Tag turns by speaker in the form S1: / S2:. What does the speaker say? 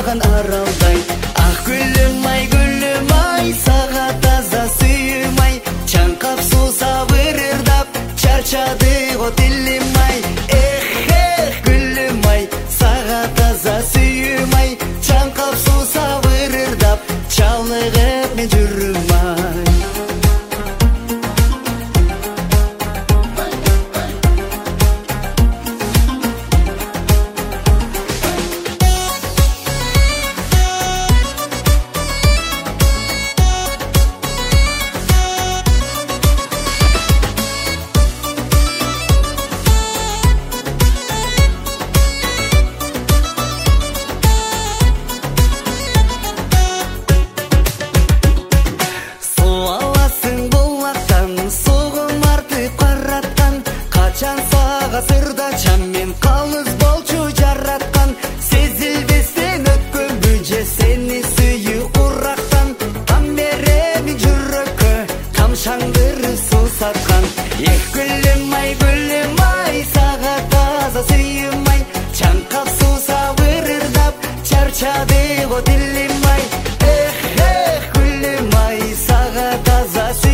S1: сыймаган аралдай. Ах гүлүм ай, сага таза сүйүм ай, чаңкап суу сабырырдап чарчады го дилим ай. Эх гүлүм ай, сага таза сүйүм ай, чаңкап суу сабырырдап чалыгып мен жүрүм ай. Качан сага сырда чаммен калыс болчу жараткан, сезилбестен өткөн бүже сени сүйүү урактан. Там береми жүрөккө камшаңдырып суу саткан. Эх гүлүм ай, сага таза сүйүм ай, чаңкап суу сабырырдап чарчады го дилим ай. Эх гүлүм ай, сага таза